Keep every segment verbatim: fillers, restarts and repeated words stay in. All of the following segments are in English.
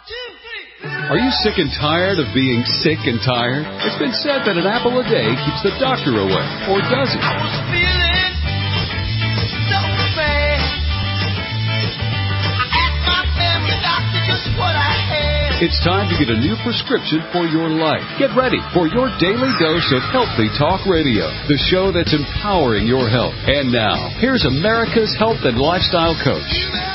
Are you sick and tired of being sick and tired? It's been said that an apple a day keeps the doctor away. Or does it? I was feeling so bad. I asked my family doctor just what I had. It's time to get a new prescription for your life. Get ready for your daily dose of Healthy Talk Radio, the show that's empowering your health. And now, here's America's health and lifestyle coach.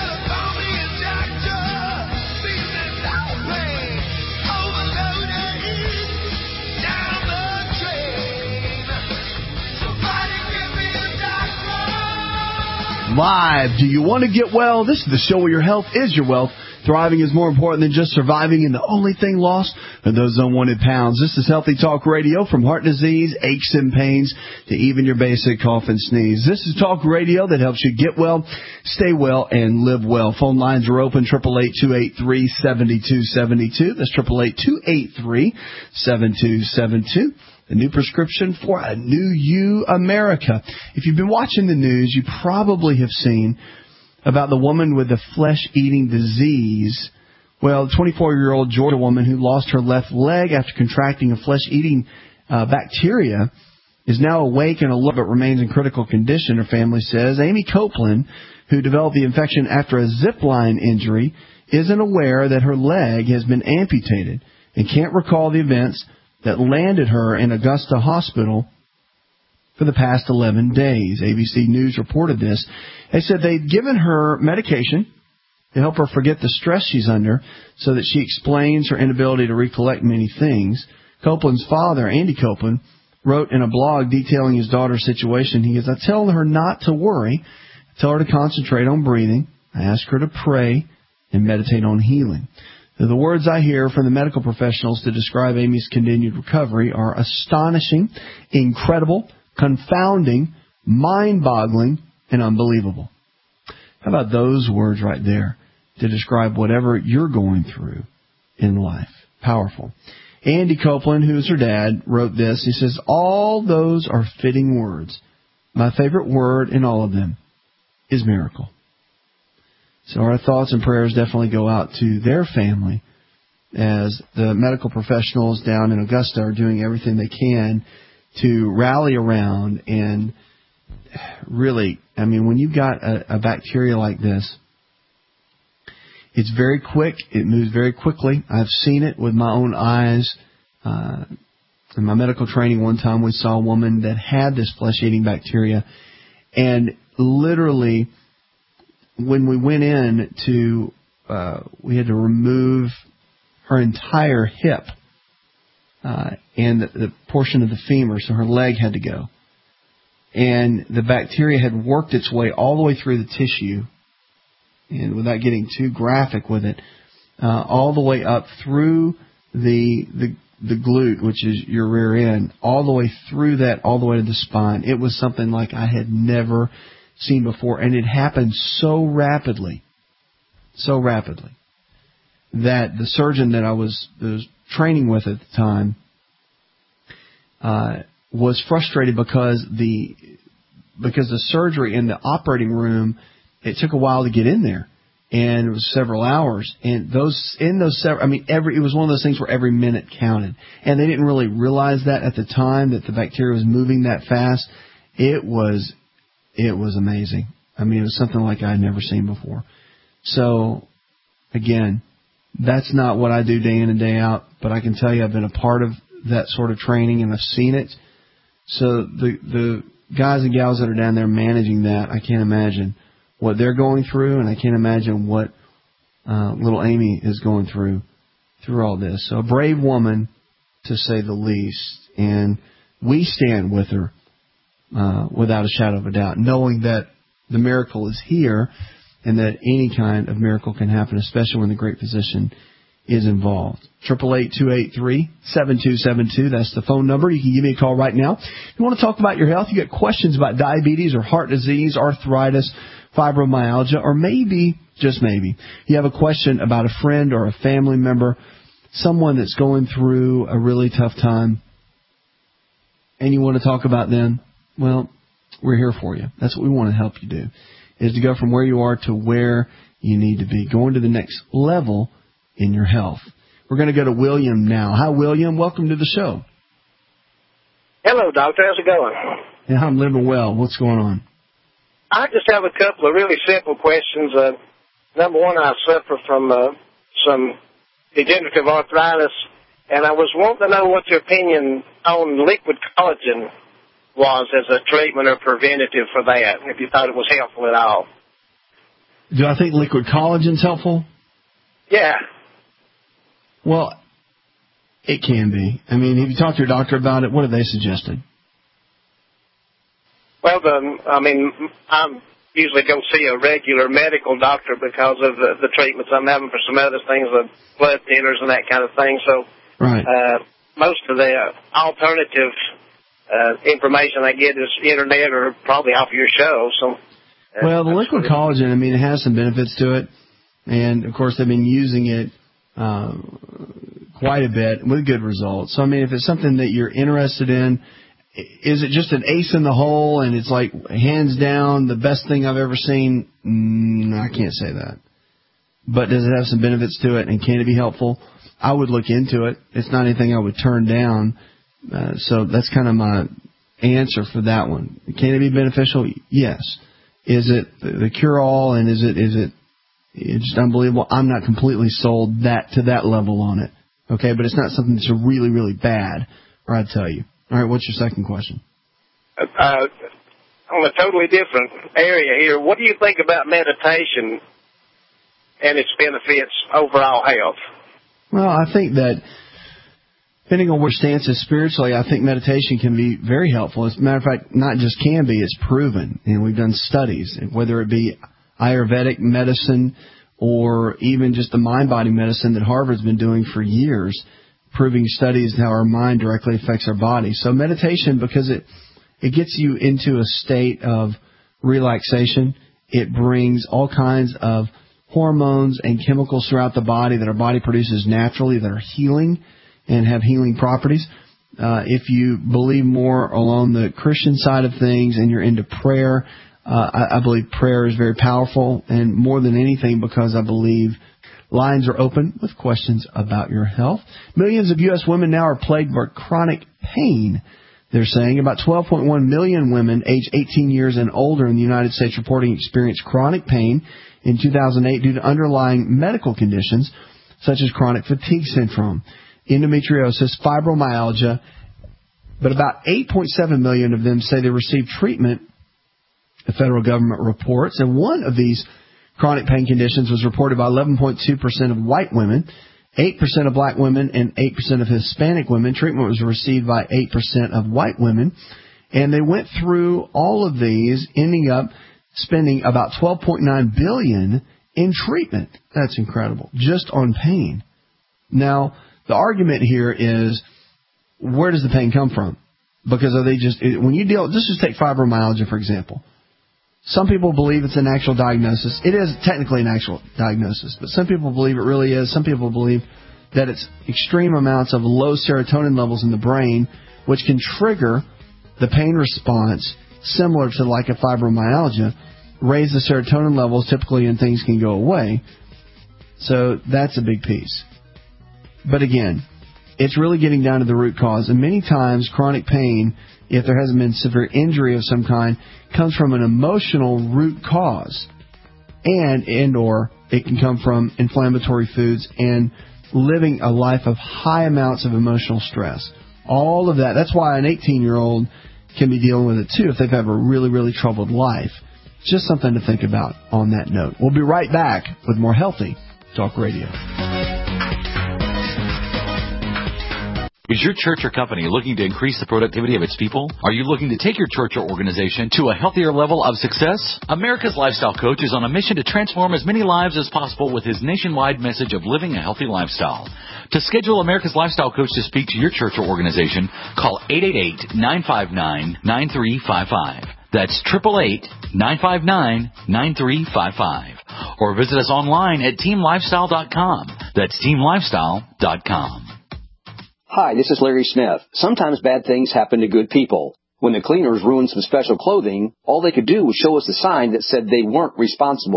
Live. Do you want to get well? This is the show where your health is your wealth. Thriving is more important than just surviving, and the only thing lost are those unwanted pounds. This is Healthy Talk Radio, from heart disease, aches and pains, to even your basic cough and sneeze. This is talk radio that helps you get well, stay well, and live well. Phone lines are open, eight eight eight, two eight three, seven two seven two. That's eight eight eight, two eight three, seven two seven two. A new prescription for a new you, America. If you've been watching the news, you probably have seen about the woman with the flesh-eating disease. Well, the twenty-four-year-old Georgia woman who lost her left leg after contracting a flesh-eating uh, bacteria is now awake and alert, but remains in critical condition, her family says. Amy Copeland, who developed the infection after a zip line injury, isn't aware that her leg has been amputated and can't recall the events that landed her in Augusta Hospital for the past eleven days. A B C News reported this. They said they'd given her medication to help her forget the stress she's under so that she explains her inability to recollect many things. Copeland's father, Andy Copeland, wrote in a blog detailing his daughter's situation. He goes, I tell her not to worry. I tell her to concentrate on breathing. I ask her to pray and meditate on healing. The words I hear from the medical professionals to describe Amy's continued recovery are astonishing, incredible, confounding, mind-boggling, and unbelievable. How about those words right there to describe whatever you're going through in life? Powerful. Andy Copeland, who's her dad, wrote this. He says, all those are fitting words. My favorite word in all of them is miracle. So our thoughts and prayers definitely go out to their family as the medical professionals down in Augusta are doing everything they can to rally around. And really, I mean, when you've got a, a bacteria like this, it's very quick. It moves very quickly. I've seen it with my own eyes. Uh, in my medical training one time, we saw a woman that had this flesh-eating bacteria, and literally, when we went in to, uh, we had to remove her entire hip uh, and the, the portion of the femur, so her leg had to go. And the bacteria had worked its way all the way through the tissue, and without getting too graphic with it, uh, all the way up through the the the glute, which is your rear end, all the way through that, all the way to the spine. It was something like I had never seen before, and it happened so rapidly, so rapidly, that the surgeon that I was, was training with at the time uh, was frustrated because the because the surgery in the operating room, it took a while to get in there, and it was several hours, and those in those several, I mean, every it was one of those things where every minute counted, and they didn't really realize that at the time that the bacteria was moving that fast. It was It was amazing. I mean, it was something like I had never seen before. So, again, that's not what I do day in and day out, but I can tell you I've been a part of that sort of training and I've seen it. So the the guys and gals that are down there managing that, I can't imagine what they're going through, and I can't imagine what uh, little Amy is going through through all this. So a brave woman, to say the least, and we stand with her. Uh, without a shadow of a doubt, knowing that the miracle is here and that any kind of miracle can happen, especially when the great physician is involved. eight eight eight, two eight three, seven two seven two. That's the phone number. You can give me a call right now. If you want to talk about your health, you got questions about diabetes or heart disease, arthritis, fibromyalgia, or maybe, just maybe, you have a question about a friend or a family member, someone that's going through a really tough time, and you want to talk about them, well, we're here for you. That's what we want to help you do, is to go from where you are to where you need to be, going to the next level in your health. We're going to go to William now. Hi, William. Welcome to the show. Hello, Doctor. How's it going? Yeah, I'm living well. What's going on? I just have a couple of really simple questions. Uh, number one, I suffer from uh, some degenerative arthritis, and I was wanting to know what your opinion on liquid collagen was as a treatment or preventative for that, if you thought it was helpful at all. Do I think liquid collagen is helpful? Yeah. Well, it can be. I mean, have you talked to your doctor about it? What have they suggested? Well, the, I mean, I usually go see a regular medical doctor because of the, the treatments I'm having for some other things, the blood thinners and that kind of thing. So right. uh, most of the alternative uh, information I get is internet or probably off your show. So, uh, well, the liquid collagen, I mean, it has some benefits to it. And, of course, they've been using it uh, quite a bit with good results. So, I mean, if it's something that you're interested in, is it just an ace in the hole and it's like hands down the best thing I've ever seen? Mm, I can't say that. But does it have some benefits to it and can it be helpful? I would look into it. It's not anything I would turn down. Uh, so that's kind of my answer for that one. Can it be beneficial? Yes. Is it the cure-all and is it is it it's just unbelievable? I'm not completely sold that to that level on it. Okay, but it's not something that's really, really bad, or I'd tell you. All right, what's your second question? Uh, on a totally different area here, what do you think about meditation and its benefits overall health? Well, I think that depending on where stance is spiritually, I think meditation can be very helpful. As a matter of fact, not just can be, it's proven. And we've done studies, whether it be Ayurvedic medicine or even just the mind-body medicine that Harvard's been doing for years, proving studies how our mind directly affects our body. So meditation, because it it gets you into a state of relaxation, it brings all kinds of hormones and chemicals throughout the body that our body produces naturally that are healing and have healing properties. Uh, if you believe more along the Christian side of things and you're into prayer, uh, I, I believe prayer is very powerful, and more than anything because I believe lines are open with questions about your health. Millions of U S women now are plagued by chronic pain. They're saying about twelve point one million women aged eighteen years and older in the United States reporting experienced chronic pain in two thousand eight due to underlying medical conditions such as chronic fatigue syndrome, endometriosis, fibromyalgia. But about eight point seven million of them say they received treatment, the federal government reports. And one of these chronic pain conditions was reported by eleven point two percent of white women, eight percent of black women, and eight percent of Hispanic women. Treatment was received by eight percent of white women. And they went through all of these, ending up spending about twelve point nine billion dollars in treatment. That's incredible, just on pain. Now, the argument here is, where does the pain come from? Because are they just, when you deal, let's just take fibromyalgia, for example. Some people believe it's an actual diagnosis. It is technically an actual diagnosis, but some people believe it really is. Some people believe that it's extreme amounts of low serotonin levels in the brain, which can trigger the pain response similar to like a fibromyalgia, raise the serotonin levels typically and things can go away. So that's a big piece. But again, it's really getting down to the root cause. And many times chronic pain, if there hasn't been severe injury of some kind, comes from an emotional root cause. And, and or it can come from inflammatory foods and living a life of high amounts of emotional stress. All of that. That's why an eighteen-year-old can be dealing with it too if they've had a really, really troubled life. Just something to think about on that note. We'll be right back with more Healthy Talk Radio. Is your church or company looking to increase the productivity of its people? Are you looking to take your church or organization to a healthier level of success? America's Lifestyle Coach is on a mission to transform as many lives as possible with his nationwide message of living a healthy lifestyle. To schedule America's Lifestyle Coach to speak to your church or organization, call eight eight eight, nine five nine, nine three five five. That's eight eight eight, nine five nine, nine three five five. Or visit us online at team lifestyle dot com. That's team lifestyle dot com. Hi, this is Larry Smith. Sometimes bad things happen to good people. When the cleaners ruined some special clothing, all they could do was show us a sign that said they weren't responsible.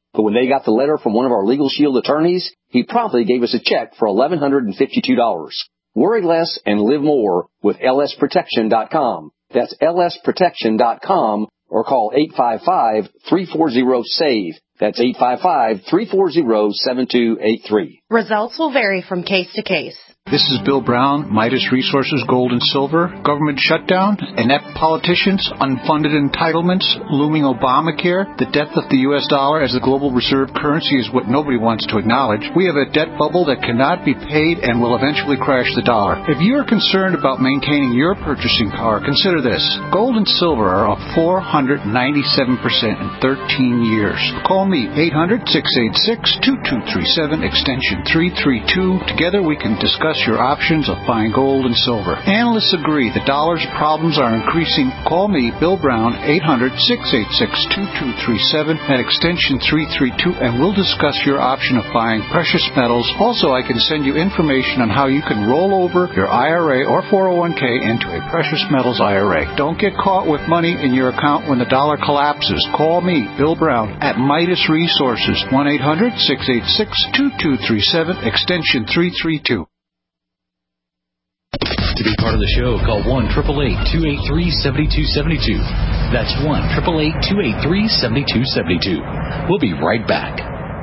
But when they got the letter from one of our Legal Shield attorneys, he promptly gave us a check for eleven fifty-two dollars. Worry less and live more with L S protection dot com. That's L S protection dot com or call eight five five, three four zero, S A V E. That's eight five five, three four zero, seven two eight three. Results will vary from case to case. This is Bill Brown, Midas Resources, Gold and Silver, government shutdown, inept politicians, unfunded entitlements, looming Obamacare, the death of the U S dollar as the global reserve currency is what nobody wants to acknowledge. We have a debt bubble that cannot be paid and will eventually crash the dollar. If you are concerned about maintaining your purchasing power, consider this. Gold and silver are up four hundred ninety-seven percent in thirteen years. Call me, eight hundred, six eight six, two two three seven, extension three three two. Together we can discuss your options of buying gold and silver. Analysts agree the dollar's problems are increasing. Call me, Bill Brown, eight hundred, six eight six, two two three seven at extension three three two, and we'll discuss your option of buying precious metals. Also, I can send you information on how you can roll over your I R A or four oh one k into a precious metals I R A. Don't get caught with money in your account when the dollar collapses. Call me, Bill Brown, at Midas Resources, one eight hundred, six eight six, two two three seven, extension three three two. To be part of the show, call one eight eight eight, two eight three, seven two seven two. That's one eight eight eight, two eight three, seven two seven two. We'll be right back.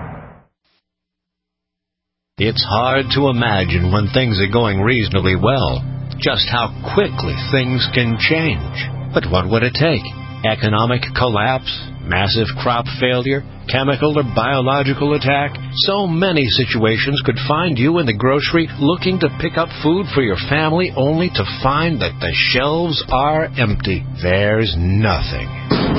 It's hard to imagine when things are going reasonably well just how quickly things can change. But what would it take? Economic collapse? Massive crop failure? Chemical or biological attack? So many situations could find you in the grocery looking to pick up food for your family only to find that the shelves are empty. There's nothing.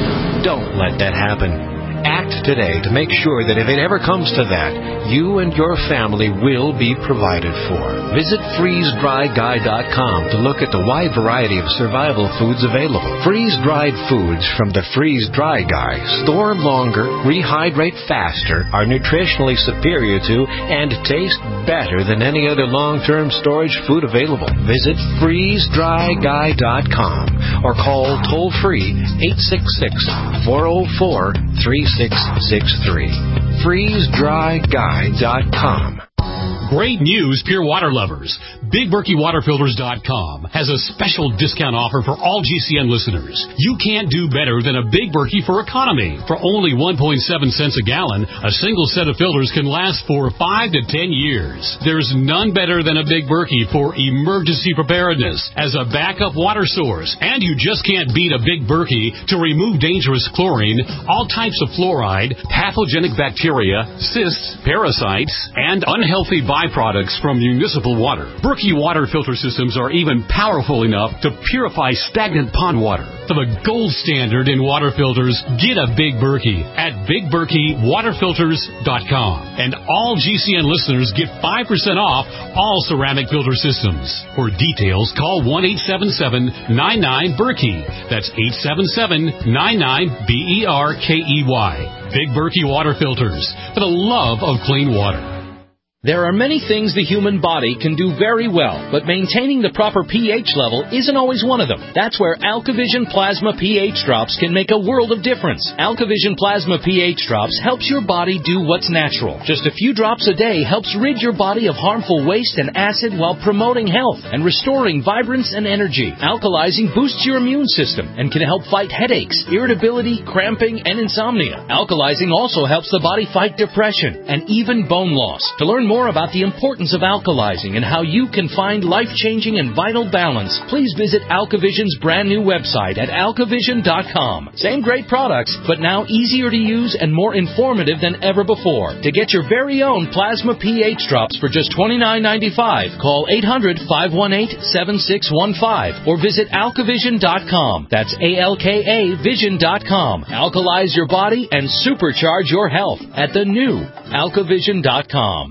Don't let that happen. Act today to make sure that if it ever comes to that, you and your family will be provided for. Visit freeze dry guy dot com to look at the wide variety of survival foods available. Freeze-dried foods from the Freeze Dry Guy store longer, rehydrate faster, are nutritionally superior to, and taste better than any other long-term storage food available. Visit freeze dry guy dot com or call toll-free eight six six, four oh four, three six six three. freeze dry guy dot com. Great news, Pure Water lovers. Big Berkey Water Filters dot com has a special discount offer for all G C N listeners. You can't do better than a Big Berkey for economy. For only one point seven cents a gallon, a single set of filters can last for five to ten years. There's none better than a Big Berkey for emergency preparedness as a backup water source. And you just can't beat a Big Berkey to remove dangerous chlorine, all types of fluoride, pathogenic bacteria, cysts, parasites, and unhealthy byproducts from municipal water. Berkey water filter systems are even powerful enough to purify stagnant pond water. For the gold standard in water filters, get a Big Berkey at Big Berkey Water Filters dot com. And all G C N listeners get five percent off all ceramic filter systems. For details, call one eight seven seven, nine nine, Berkey. That's eight seven seven, nine nine, B E R K E Y. Big Berkey Water Filters, for the love of clean water. There are many things the human body can do very well, but maintaining the proper pH level isn't always one of them. That's where AlkaVision Plasma pH Drops can make a world of difference. AlkaVision Plasma pH Drops helps your body do what's natural. Just a few drops a day helps rid your body of harmful waste and acid while promoting health and restoring vibrance and energy. Alkalizing boosts your immune system and can help fight headaches, irritability, cramping, and insomnia. Alkalizing also helps the body fight depression and even bone loss. To learn more about the importance of alkalizing and how you can find life-changing and vital balance, please visit AlkaVision's brand new website at alkavision dot com. Same great products, but now easier to use and more informative than ever before. To get your very own Plasma pH Drops for just twenty-nine ninety-five, call eight hundred, five one eight, seven six one five or visit alkavision dot com. That's A L K A vision dot com. Alkalize your body and supercharge your health at the new alkavision dot com.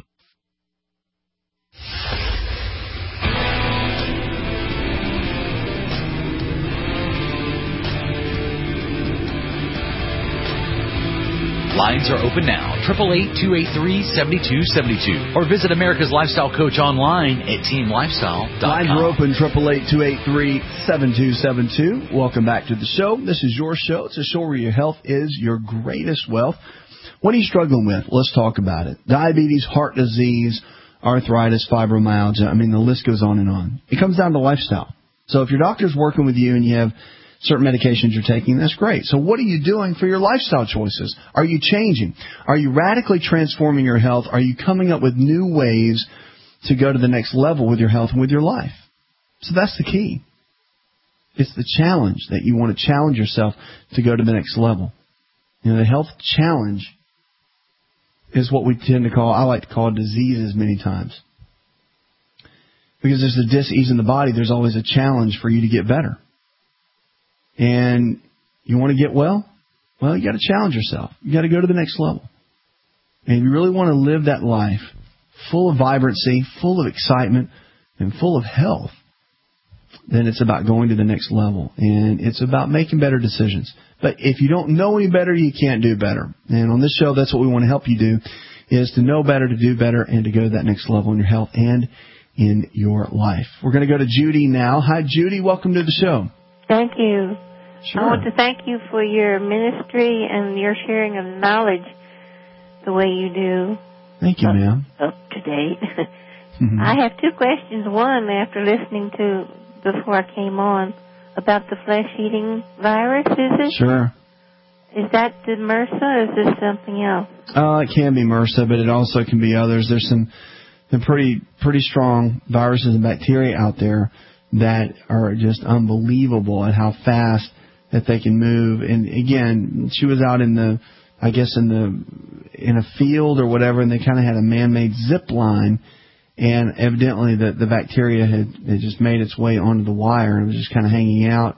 Lines are open now, eight eight eight, two eight three, seven two seven two. Or visit America's Lifestyle Coach online at team lifestyle dot com. Lines are open, eight eight eight, two eight three, seven two seven two. Welcome back to the show. This is your show. It's a show where your health is your greatest wealth. What are you struggling with? Let's talk about it. Diabetes, heart disease, arthritis, fibromyalgia. I mean, the list goes on and on. It comes down to lifestyle. So if your doctor's working with you and you have certain medications you're taking, that's great. So what are you doing for your lifestyle choices? Are you changing? Are you radically transforming your health? Are you coming up with new ways to go to the next level with your health and with your life? So that's the key. It's the challenge that you want to challenge yourself to go to the next level. You know, the health challenge is what we tend to call, I like to call diseases many times. Because there's a dis-ease in the body, there's always a challenge for you to get better. And you want to get well? Well, you got to challenge yourself. You got to go to the next level. And if you really want to live that life full of vibrancy, full of excitement, and full of health, then it's about going to the next level. And it's about making better decisions. But if you don't know any better, you can't do better. And on this show, that's what we want to help you do, is to know better, to do better, and to go to that next level in your health and in your life. We're going to go to Judy now. Hi, Judy. Welcome to the show. Thank you. Sure. I want to thank you for your ministry and your sharing of knowledge the way you do. Thank you, up, ma'am. Up to date. Mm-hmm. I have two questions. One, after listening to, before I came on, about the flesh-eating virus, is it? Sure. Is that the MRSA or is this something else? Uh, it can be MRSA, but it also can be others. There's some, some pretty, pretty strong viruses and bacteria out there that are just unbelievable at how fast that they can move. And again, she was out in the, I guess in the, in a field or whatever, and they kind of had a man-made zip line, and evidently the, the bacteria had, had just made its way onto the wire and it was just kind of hanging out.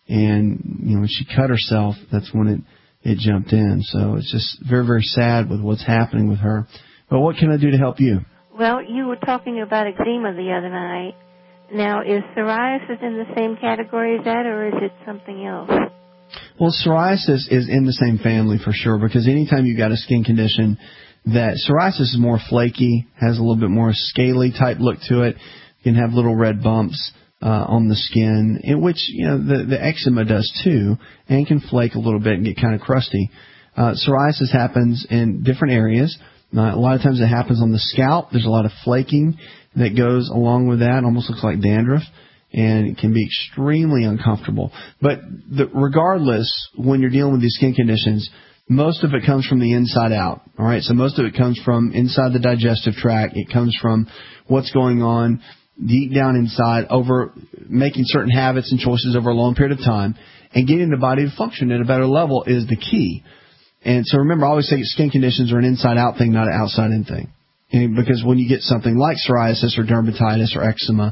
And, you know, when she cut herself, that's when it, it jumped in. So it's just very, very sad with what's happening with her. But what can I do to help you? Well, you were talking about eczema the other night. Now, is psoriasis in the same category as that, or is it something else? Well, psoriasis is in the same family for sure, because anytime you've got a skin condition, that psoriasis is more flaky, has a little bit more scaly type look to it. You can have little red bumps uh, on the skin, in which, you know, the, the eczema does too, and can flake a little bit and get kind of crusty. Uh, psoriasis happens in different areas. Uh, a lot of times it happens on the scalp. There's a lot of flaking that goes along with that. It almost looks like dandruff, and it can be extremely uncomfortable. But the, regardless, when you're dealing with these skin conditions, most of it comes from the inside out. All right, so most of it comes from inside the digestive tract. It comes from what's going on deep down inside, over making certain habits and choices over a long period of time, and getting the body to function at a better level is the key. And so remember, I always say skin conditions are an inside-out thing, not an outside-in thing. And because when you get something like psoriasis or dermatitis or eczema,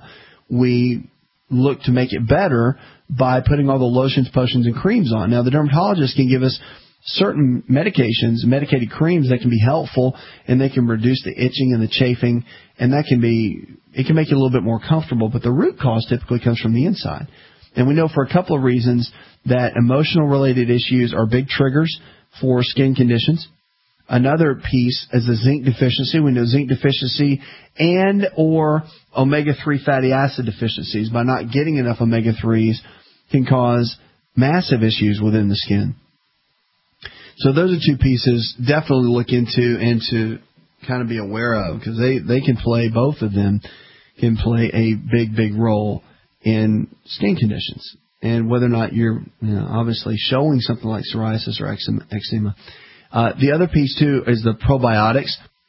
we look to make it better by putting all the lotions, potions, and creams on. Now, the dermatologist can give us certain medications, medicated creams that can be helpful, and they can reduce the itching and the chafing, and that can be, it can make you a little bit more comfortable, but the root cause typically comes from the inside. And we know for a couple of reasons that emotional-related issues are big triggers for skin conditions. Another piece is a zinc deficiency. We know zinc deficiency and or omega three fatty acid deficiencies, by not getting enough omega threes, can cause massive issues within the skin. So those are two pieces definitely look into and to kind of be aware of, because they, they can play, both of them can play a big, big role in skin conditions. And whether or not you're, you know, obviously showing something like psoriasis or eczema. Uh, the other piece, too, is the probiotics.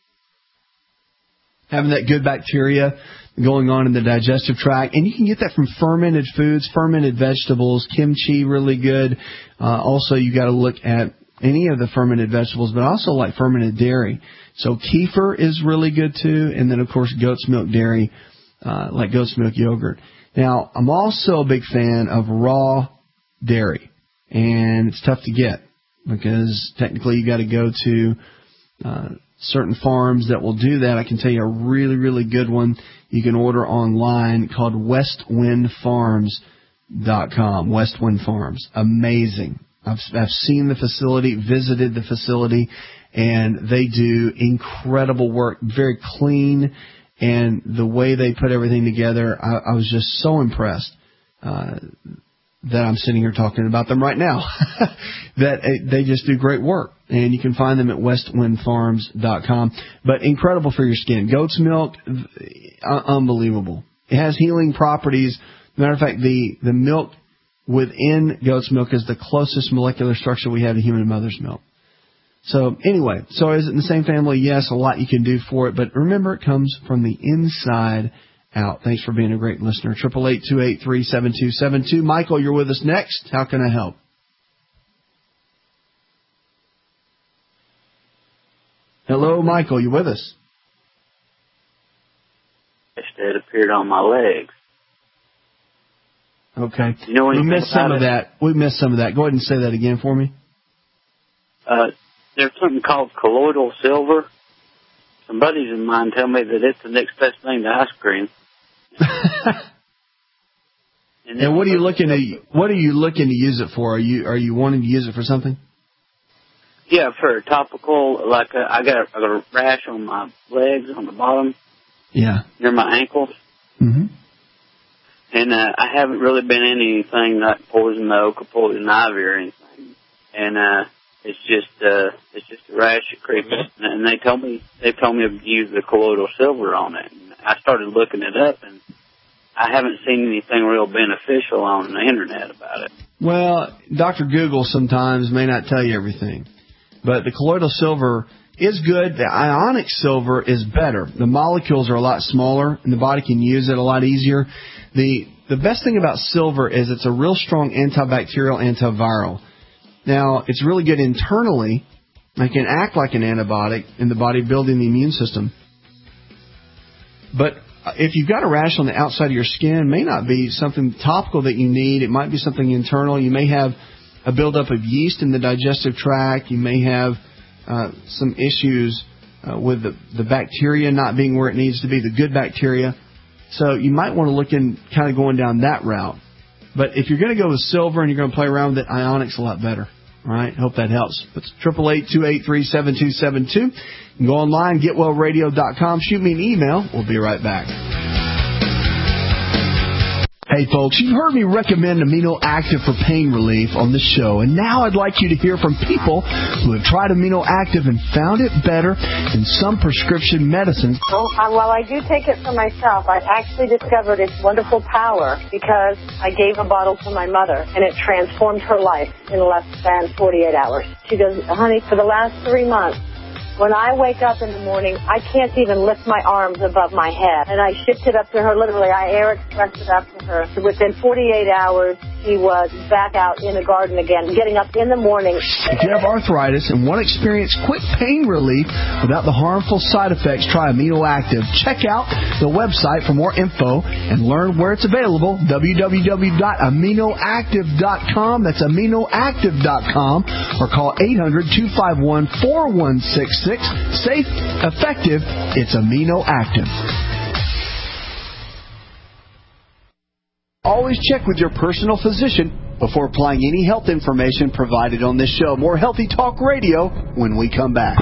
Having that good bacteria going on in the digestive tract. And you can get that from fermented foods, fermented vegetables, kimchi, really good. Uh, also, you got to look at any of the fermented vegetables, but also like fermented dairy. So kefir is really good, too. And then, of course, goat's milk dairy, uh, like goat's milk yogurt. Now, I'm also a big fan of raw dairy, and it's tough to get because technically you got to go to uh, certain farms that will do that. I can tell you a really, really good one you can order online called west wind farms dot com. Westwind Farms. Amazing. I've, I've seen the facility, visited the facility, and they do incredible work, very clean. And the way they put everything together, I, I was just so impressed. Uh, that I'm sitting here talking about them right now. That uh, they just do great work. And you can find them at west wind farms dot com. But incredible for your skin. Goat's milk, uh, unbelievable. It has healing properties. Matter of fact, the, the milk within goat's milk is the closest molecular structure we have to human mother's milk. So anyway, so is it in the same family? Yes, a lot you can do for it. But remember, it comes from the inside out. Thanks for being a great listener. eight eight eight, two eight three, seven two seven two. Michael, you're with us next. How can I help? Hello, Michael. You with us? It appeared on my legs. Okay. You know we anything missed some about of it? that. We missed some of that. Go ahead and say that again for me. Uh, there's something called colloidal silver. Some buddies of mine tell me that it's the next best thing to ice cream. and, and what are you looking to what are you looking to use it for? Are you are you wanting to use it for something? Yeah, for a topical, like a, I got a, I got a rash on my legs on the bottom. Yeah. Near my ankles. Mm-hmm. And uh, I haven't really been in anything like poison oak or poison ivy or anything. And uh, it's just uh, it's just a rash that creeps. Mm-hmm. And they told me they told me to use the colloidal silver on it. And I started looking it up, and I haven't seen anything real beneficial on the internet about it. Well, Doctor Google sometimes may not tell you everything, but the colloidal silver is good. The ionic silver is better. The molecules are a lot smaller, and the body can use it a lot easier. The the best thing about silver is it's a real strong antibacterial, antiviral. Now, it's really good internally. It can act like an antibiotic in the body, building the immune system. But if you've got a rash on the outside of your skin, it may not be something topical that you need. It might be something internal. You may have a buildup of yeast in the digestive tract. You may have uh, some issues uh, with the, the bacteria not being where it needs to be, the good bacteria. So you might want to look in kind of going down that route. But if you're going to go with silver and you're going to play around with it, ionic's a lot better. All right, hope that helps. It's eight eight eight, two eight three, seven two seven two. You can go online, get well radio dot com. Shoot me an email. We'll be right back. Hey, folks, you've heard me recommend Amino Active for pain relief on the show, and now I'd like you to hear from people who have tried Amino Active and found it better than some prescription medicines. Well, uh, while I do take it for myself, I actually discovered its wonderful power because I gave a bottle to my mother, and it transformed her life in less than forty-eight hours. She goes, honey, for the last three months, when I wake up in the morning, I can't even lift my arms above my head. And I shipped it up to her, literally. I air expressed it up to her. So within forty-eight hours, she was back out in the garden again, getting up in the morning. If you have arthritis and want to experience quick pain relief without the harmful side effects, try Amino Active. Check out the website for more info and learn where it's available, w w w dot amino active dot com. That's amino active dot com. Or call eight hundred, two five one, four one six six. Safe, effective, it's Amino Active. Always check with your personal physician before applying any health information provided on this show. More Healthy Talk Radio when we come back.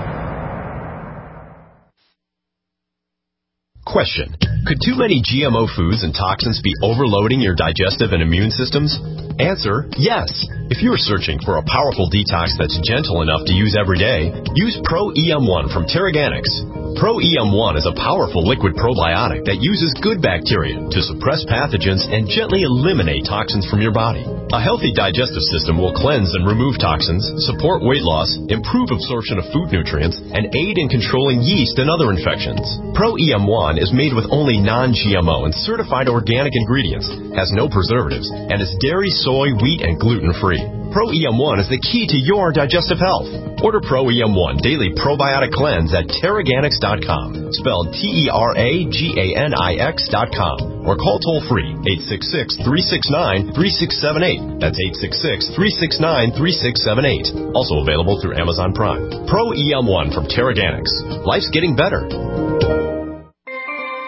Question. Could too many G M O foods and toxins be overloading your digestive and immune systems? Answer, yes. If you're searching for a powerful detox that's gentle enough to use every day, use Pro E M one from Terraganics. Pro E M one is a powerful liquid probiotic that uses good bacteria to suppress pathogens and gently eliminate toxins from your body. A healthy digestive system will cleanse and remove toxins, support weight loss, improve absorption of food nutrients, and aid in controlling yeast and other infections. Pro E M one is made with only non-G M O and certified organic ingredients, has no preservatives, and is dairy, soy, wheat, and gluten-free. Pro E M one is the key to your digestive health. Order Pro E M one Daily Probiotic Cleanse at Terraganics dot com, spelled T E R A G A N I X dot com, or call toll-free eight six six, three six nine, three six seven eight. That's eight six six, three six nine, three six seven eight. Also available through Amazon Prime. Pro E M one from Terraganics. Life's getting better.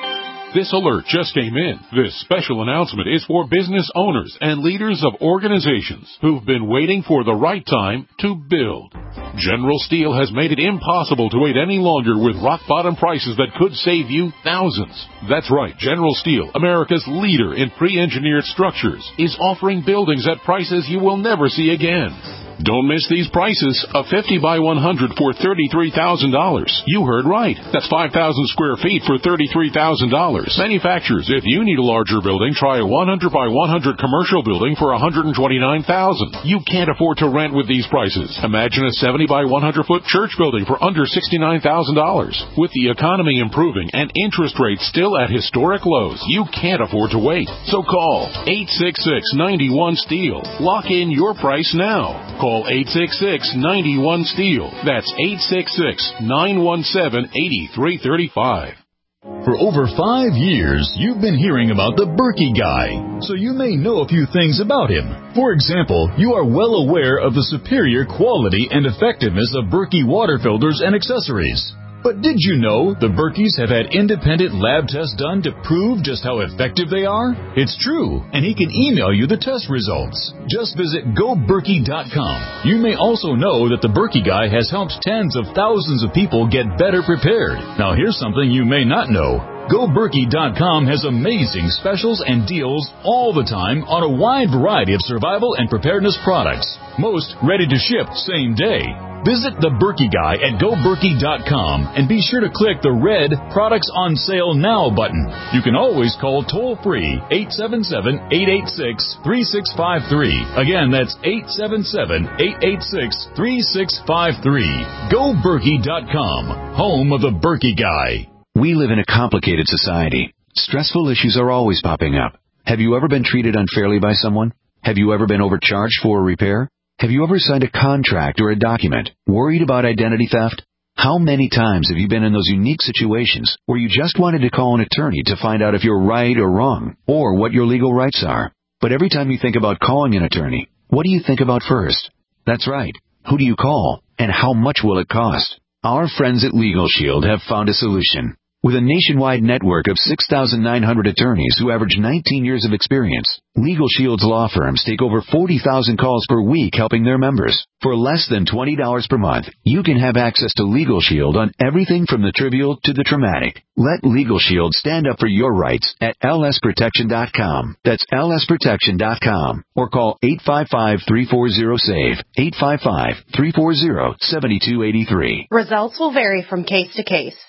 This alert just came in. This special announcement is for business owners and leaders of organizations who've been waiting for the right time to build. General Steel has made it impossible to wait any longer with rock-bottom prices that could save you thousands. That's right, General Steel, America's leader in pre-engineered structures, is offering buildings at prices you will never see again. Don't miss these prices. A fifty by one hundred for thirty-three thousand dollars. You heard right. That's five thousand square feet for thirty-three thousand dollars. Manufacturers, if you need a larger building, try a one hundred by one hundred commercial building for one hundred twenty-nine thousand dollars. You can't afford to rent with these prices. Imagine a seventy by one hundred foot church building for under sixty-nine thousand dollars. With the economy improving and interest rates still at historic lows, you can't afford to wait. So call eight six six, nine one, STEEL. Lock in your price now. Call eight six six, nine one, STEEL. That's eight six six, nine one seven, eight three three five. For over five years, you've been hearing about the Berkey Guy, so you may know a few things about him. For example, you are well aware of the superior quality and effectiveness of Berkey water filters and accessories. But did you know the Berkeys have had independent lab tests done to prove just how effective they are? It's true, and he can email you the test results. Just visit go berkey dot com. You may also know that the Berkey Guy has helped tens of thousands of people get better prepared. Now here's something you may not know. go berkey dot com has amazing specials and deals all the time on a wide variety of survival and preparedness products. Most ready to ship same day. Visit the Berkey Guy at go berkey dot com and be sure to click the red Products on Sale Now button. You can always call toll-free eight seven seven, eight eight six, three six five three. Again, that's eight seven seven, eight eight six, three six five three. go berkey dot com, home of the Berkey Guy. We live in a complicated society. Stressful issues are always popping up. Have you ever been treated unfairly by someone? Have you ever been overcharged for a repair? Have you ever signed a contract or a document worried about identity theft? How many times have you been in those unique situations where you just wanted to call an attorney to find out if you're right or wrong, or what your legal rights are? But every time you think about calling an attorney, what do you think about first? That's right. Who do you call, and how much will it cost? Our friends at Legal Shield have found a solution. With a nationwide network of six thousand nine hundred attorneys who average nineteen years of experience, Legal Shield's law firms take over forty thousand calls per week helping their members. For less than twenty dollars per month, you can have access to Legal Shield on everything from the trivial to the traumatic. Let Legal Shield stand up for your rights at L S protection dot com. That's L S protection dot com. Or call eight five five, three four zero, S A V E, eight five five, three four zero, seven two eight three. Results will vary from case to case.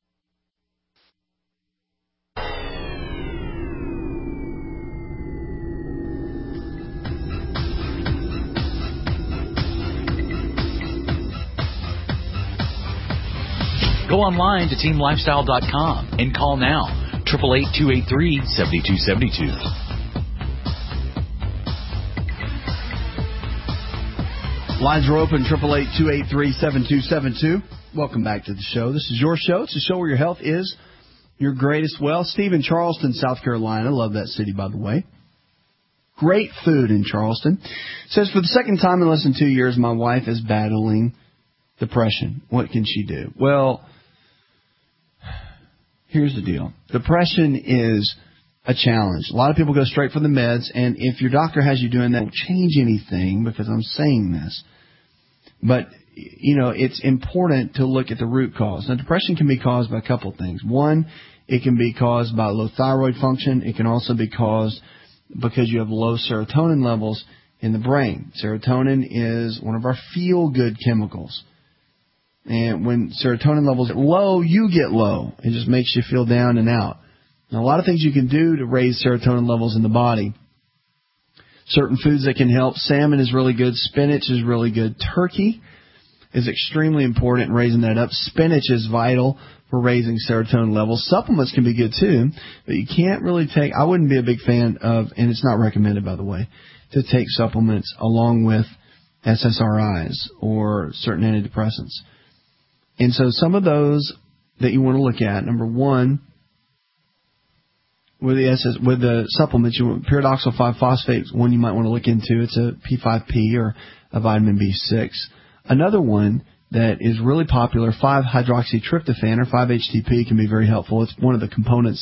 Go online to team lifestyle dot com and call now, eight eight eight, two eight three, seven two seven two. Lines are open, eight eight eight, two eight three, seven two seven two. Welcome back to the show. This is your show. It's a show where your health is your greatest wealth. Steve in Charleston, South Carolina. Love that city, by the way. Great food in Charleston. Says, for the second time in less than two years, my wife is battling depression. What can she do? Well, here's the deal. Depression is a challenge. A lot of people go straight for the meds, and if your doctor has you doing that, it won't change anything because I'm saying this. But, you know, it's important to look at the root cause. Now, depression can be caused by a couple of things. One, it can be caused by low thyroid function. It can also be caused because you have low serotonin levels in the brain. Serotonin is one of our feel-good chemicals. And when serotonin levels get low, you get low. It just makes you feel down and out. Now, a lot of things you can do to raise serotonin levels in the body. Certain foods that can help. Salmon is really good. Spinach is really good. Turkey is extremely important in raising that up. Spinach is vital for raising serotonin levels. Supplements can be good too, but you can't really take, I wouldn't be a big fan of, and it's not recommended, by the way, to take supplements along with S S R Is or certain antidepressants. And so some of those that you want to look at, number one, with the S S, with the supplements, you want pyridoxal five phosphate, one you might want to look into. It's a P five P or a vitamin B six. Another one that is really popular, five hydroxytryptophan or five H T P, can be very helpful. It's one of the components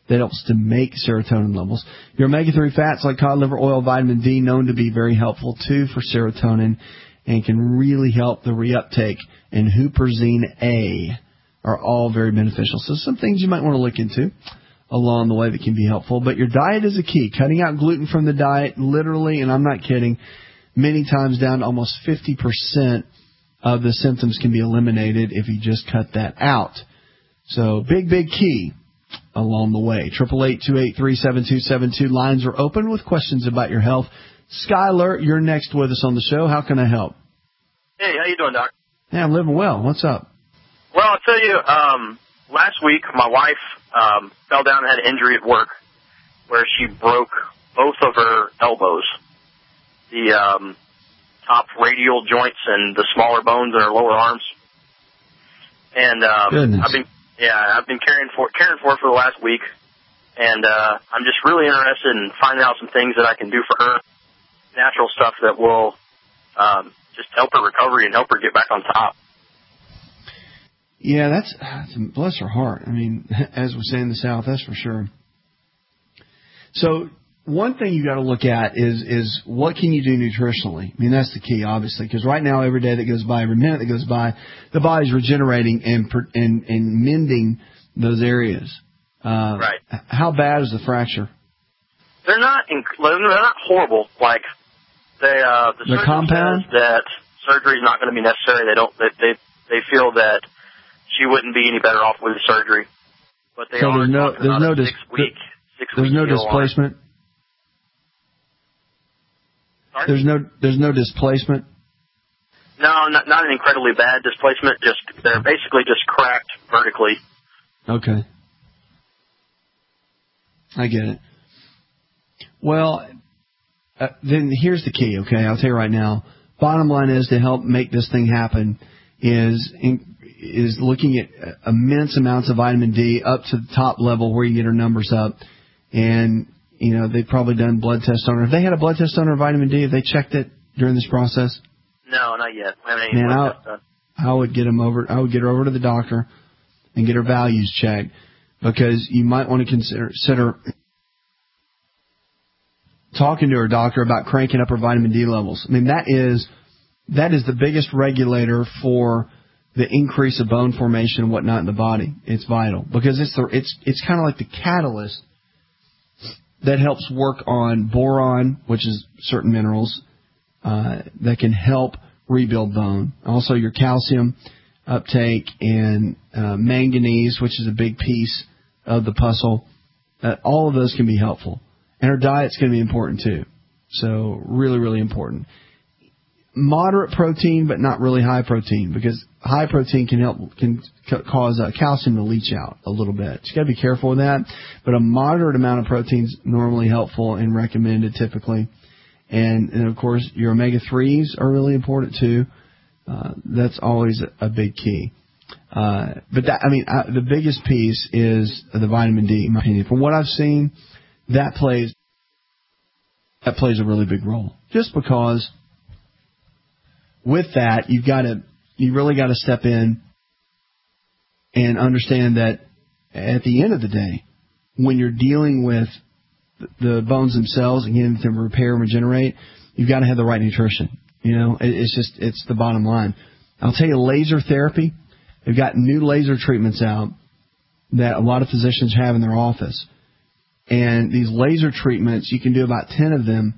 that helps to make serotonin levels. Your omega three fats like cod liver oil, vitamin D, known to be very helpful too for serotonin and can really help the reuptake. And huperzine A are all very beneficial. So some things you might want to look into along the way that can be helpful. But your diet is a key. Cutting out gluten from the diet, literally, and I'm not kidding, many times down to almost fifty percent of the symptoms can be eliminated if you just cut that out. So big, big key along the way. eight eight eight, two eight three, seven two seven two. Lines are open with questions about your health. Skyler, you're next with us on the show. How can I help? Hey, how you doing, Doc? Yeah, I'm living well. What's up? Well, I'll tell you, um, last week my wife um, fell down and had an injury at work where she broke both of her elbows, the um, top radial joints and the smaller bones in her lower arms. And um, Goodness. I've been, yeah, I've been caring for caring for her for the last week, and uh, I'm just really interested in finding out some things that I can do for her, natural stuff that will um, just help her recovery and help her get back on top. Yeah, that's, that's bless her heart. I mean, as we say in the South, that's for sure. So one thing you got to look at is is what can you do nutritionally? I mean, that's the key, obviously, because right now, every day that goes by, every minute that goes by, the body's regenerating and and, and mending those areas. Uh, right. How bad is the fracture? They're not inc- they're not horrible. Like they uh, the The surgeon compound? says that surgery is not going to be necessary. They don't. They they, they feel that she wouldn't be any better off with the surgery. But they So are there's no talking there's about no a dis- six week six there's week no deal on it. displacement. Sorry? There's no there's no displacement. No, not not an incredibly bad displacement. Just they're basically just cracked vertically. Okay. I get it. Well, uh, then here's the key, okay? I'll tell you right now. Bottom line is to help make this thing happen is in, is looking at immense amounts of vitamin D up to the top level where you get her numbers up. And, you know, they've probably done blood tests on her. If they had a blood test on her vitamin D, have they checked it during this process? No, not yet. I mean, Man, blood I, test done. I would get them over. I would get her over to the doctor and get her values checked, because you might want to consider, consider talking to her doctor about cranking up her vitamin D levels. I mean, that is that is the biggest regulator for the increase of bone formation and whatnot in the body. It's vital because it's the it's it's kind of like the catalyst that helps work on boron, which is certain minerals uh, that can help rebuild bone. Also, your calcium uptake and uh, manganese, which is a big piece of the puzzle. Uh, all of those can be helpful. And her diet's going to be important too. So really, really important. Moderate protein, but not really high protein, because high protein can help can c- cause uh, calcium to leach out a little bit. You got to be careful with that. But a moderate amount of protein is normally helpful and recommended typically. And, and of course, your omega threes are really important too. Uh, that's always a, a big key. Uh, but that, I mean, uh, the biggest piece is the vitamin D, in my opinion. From what I've seen, that plays that plays a really big role. Just because with that, you've got to you really got to step in and understand that at the end of the day, when you're dealing with the bones themselves and getting them to repair and regenerate, you've got to have the right nutrition. You know, it's just, it's the bottom line. I'll tell you, laser therapy, they've got new laser treatments out that a lot of physicians have in their office. And these laser treatments, you can do about ten of them.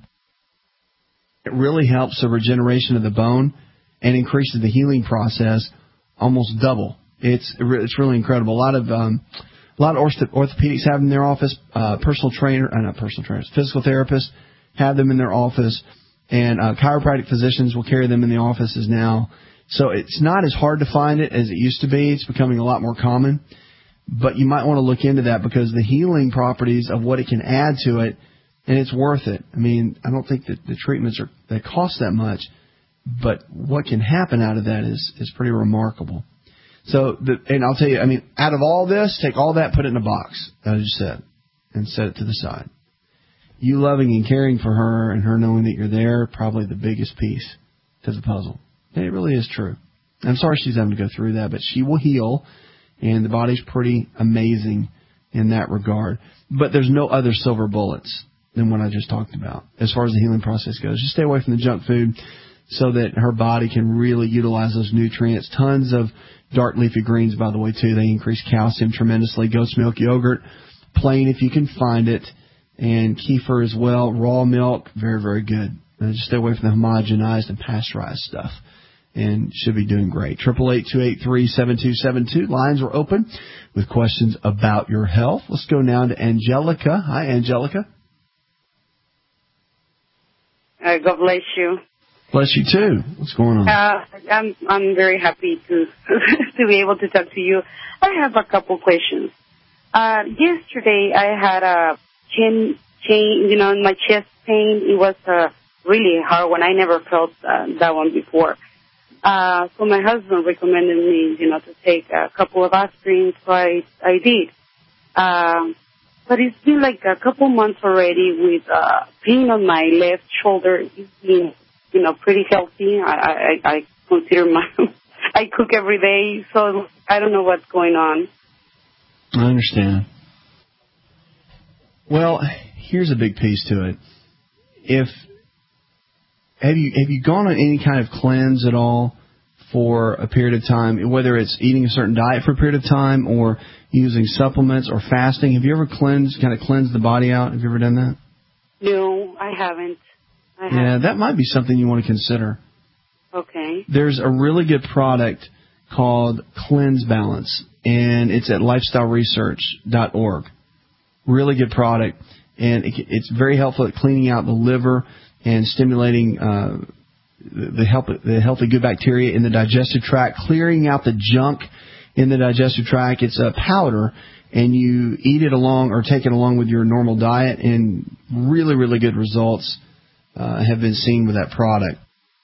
It really helps the regeneration of the bone and increases the healing process almost double. It's it's really incredible. A lot of um, a lot of ortho- orthopedics have them in their office. Uh, personal trainer, uh, not personal trainers, physical therapists have them in their office. And uh, chiropractic physicians will carry them in the offices now. So it's not as hard to find it as it used to be. It's becoming a lot more common. But you might want to look into that because the healing properties of what it can add to it, and it's worth it. I mean, I don't think that the treatments are they cost that much, but what can happen out of that is, is pretty remarkable. So, the, and I'll tell you, I mean, out of all this, take all that, put it in a box, as I just said, and set it to the side. You loving and caring for her and her knowing that you're there, probably the biggest piece to the puzzle. And it really is true. I'm sorry she's having to go through that, but she will heal, and the body's pretty amazing in that regard. But there's no other silver bullets than what I just talked about as far as the healing process goes. Just stay away from the junk food so that her body can really utilize those nutrients. Tons of dark leafy greens, by the way, too. They increase calcium tremendously. Goat's milk yogurt, plain if you can find it, and kefir as well. Raw milk, very, very good. Uh, just stay away from the homogenized and pasteurized stuff, and should be doing great. Triple eight two eight three seven two seven two. Lines are open with questions about your health. Let's go now to Angelica. Hi, Angelica. Uh, God bless you. Bless you too. What's going on? Uh, I'm I'm very happy to to be able to talk to you. I have a couple questions. Uh, yesterday I had a chin pain, you know, in my chest pain. It was a really hard one. I never felt uh, that one before. Uh, so my husband recommended me, you know, to take a couple of aspirin, so I, I did. Um, but it's been like a couple months already with uh, pain on my left shoulder. It's been, you know, pretty healthy. I, I, I consider my, I cook every day, so I don't know what's going on. I understand. Well, here's a big piece to it. If Have you have you gone on any kind of cleanse at all for a period of time, whether it's eating a certain diet for a period of time or using supplements or fasting? Have you ever cleansed, kind of cleansed the body out? Have you ever done that? No, I haven't. I yeah, haven't. that might be something you want to consider. Okay. There's a really good product called Cleanse Balance, and it's at lifestyle research dot org. Really good product, and it, it's very helpful at cleaning out the liver and stimulating uh, the, help, the healthy good bacteria in the digestive tract, clearing out the junk in the digestive tract. It's a powder, and you eat it along or take it along with your normal diet, and really, really good results uh, have been seen with that product.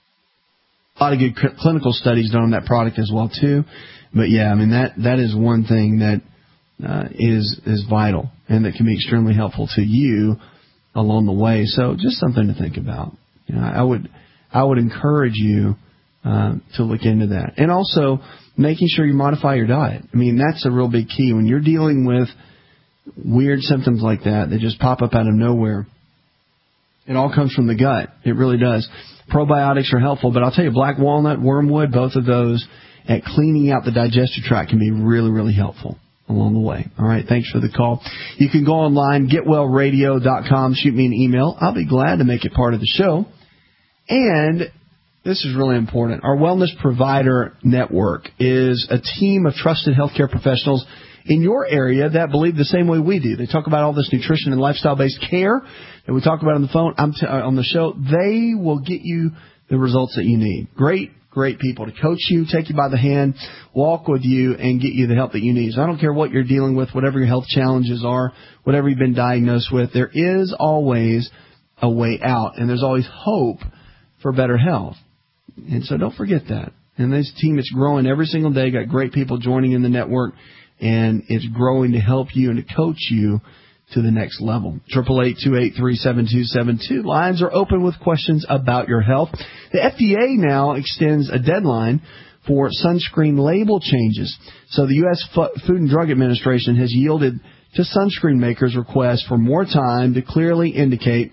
A lot of good cl- clinical studies done on that product as well, too. But, yeah, I mean, that, that is one thing that uh, is is vital and that can be extremely helpful to you along the way. So just something to think about. You know, I would I would encourage you uh, to look into that. And also making sure you modify your diet. I mean, that's a real big key. When you're dealing with weird symptoms like that that just pop up out of nowhere, it all comes from the gut. It really does. Probiotics are helpful, but I'll tell you, black walnut, wormwood, both of those at cleaning out the digestive tract can be really, really helpful along the way. All right, thanks for the call. You can go online, get well radio dot com, shoot me an email. I'll be glad to make it part of the show. And this is really important. Our Wellness Provider Network is a team of trusted healthcare professionals in your area that believe the same way we do. They talk about all this nutrition and lifestyle-based care that we talk about on the phone, I'm t- on the show. They will get you the results that you need. Great Great people to coach you, take you by the hand, walk with you, and get you the help that you need. So I don't care what you're dealing with, whatever your health challenges are, whatever you've been diagnosed with, there is always a way out, and there's always hope for better health. And so don't forget that. And this team is growing every single day, got great people joining in the network, and it's growing to help you and to coach you to the next level. Triple eight two eight three seven two seven two. Lines are open with questions about your health. The F D A now extends a deadline for sunscreen label changes. So the U S Food and Drug Administration has yielded to sunscreen makers' requests for more time to clearly indicate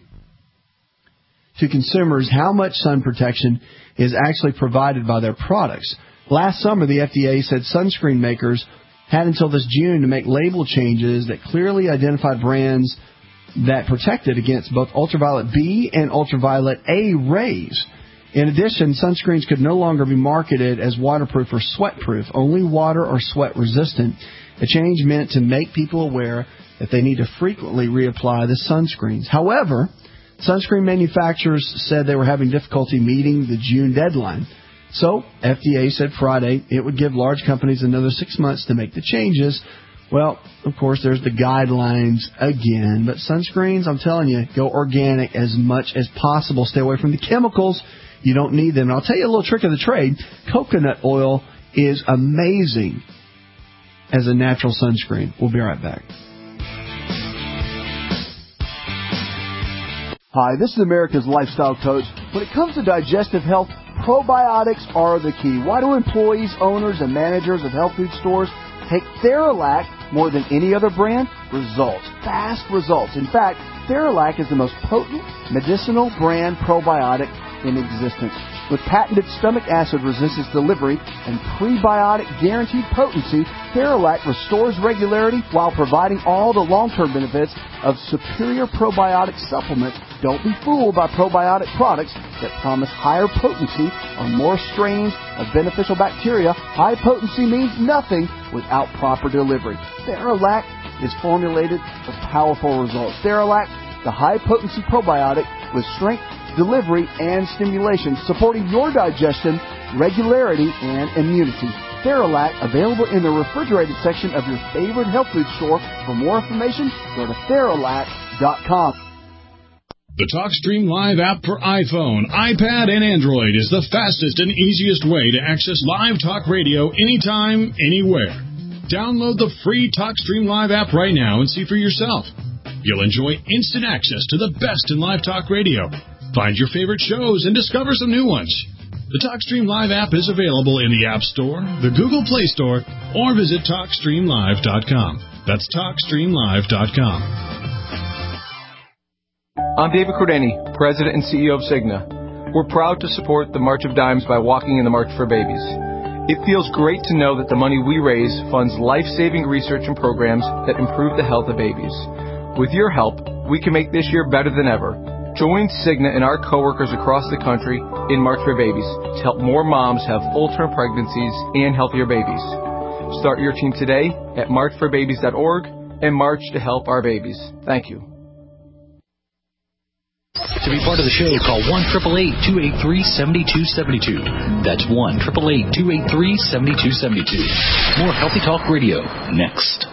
to consumers how much sun protection is actually provided by their products. Last summer, the F D A said sunscreen makers had until this June to make label changes that clearly identified brands that protected against both ultraviolet B and ultraviolet A rays. In addition, sunscreens could no longer be marketed as waterproof or sweatproof, only water or sweat resistant. A change meant to make people aware that they need to frequently reapply the sunscreens. However, sunscreen manufacturers said they were having difficulty meeting the June deadline. So, F D A said Friday it would give large companies another six months to make the changes. Well, of course, there's the guidelines again. But sunscreens, I'm telling you, go organic as much as possible. Stay away from the chemicals. You don't need them. And I'll tell you a little trick of the trade. Coconut oil is amazing as a natural sunscreen. We'll be right back. Hi, this is America's Lifestyle Coach. When it comes to digestive health, probiotics are the key. Why do employees, owners, and managers of health food stores take Theralac more than any other brand? Results. Fast results. In fact, Theralac is the most potent medicinal brand probiotic in existence. With patented stomach acid resistance delivery and prebiotic guaranteed potency, Theralac restores regularity while providing all the long-term benefits of superior probiotic supplements. Don't be fooled by probiotic products that promise higher potency or more strains of beneficial bacteria. High potency means nothing without proper delivery. Theralac is formulated for powerful results. Theralac, the high-potency probiotic with strength, delivery, and stimulation, supporting your digestion, regularity, and immunity. Theralac, available in the refrigerated section of your favorite health food store. For more information, go to Theralac dot com. The TalkStream Live app for iPhone, iPad, and Android is the fastest and easiest way to access live talk radio anytime, anywhere. Download the free TalkStream Live app right now and see for yourself. You'll enjoy instant access to the best in live talk radio. Find your favorite shows and discover some new ones. The TalkStream Live app is available in the App Store, the Google Play Store, or visit talk stream live dot com. That's talk stream live dot com. I'm David Cordani, President and C E O of Cigna. We're proud to support the March of Dimes by walking in the March for Babies. It feels great to know that the money we raise funds life-saving research and programs that improve the health of babies. With your help, we can make this year better than ever. Join Cigna and our coworkers across the country in March for Babies to help more moms have full-term pregnancies and healthier babies. Start your team today at march for babies dot org and march to help our babies. Thank you. To be part of the show, call one eight eight eight, two eight three, seven two seven two. That's one eight eight eight, two eight three, seven two seven two. More Healthy Talk Radio next.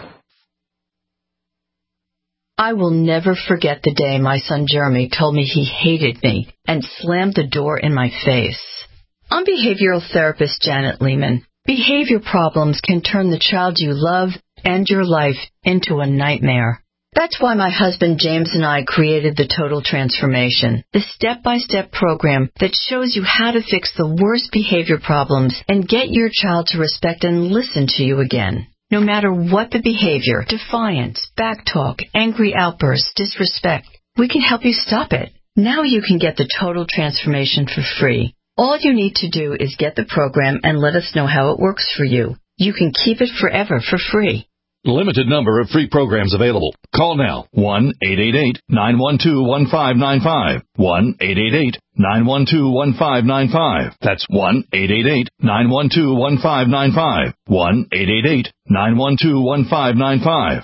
I will never forget the day my son Jeremy told me he hated me and slammed the door in my face. I'm behavioral therapist Janet Lehman. Behavior problems can turn the child you love and your life into a nightmare. That's why my husband James and I created the Total Transformation, the step-by-step program that shows you how to fix the worst behavior problems and get your child to respect and listen to you again. No matter what the behavior, defiance, backtalk, angry outbursts, disrespect, we can help you stop it. Now you can get the Total Transformation for free. All you need to do is get the program and let us know how it works for you. You can keep it forever for free. Limited number of free programs available. Call now. one eight eight eight, nine one two, one five nine five. one eight eight eight, nine one two, one five nine five. That's one eight eight eight, nine one two, one five nine five. one eight eight eight, nine one two, one five nine five.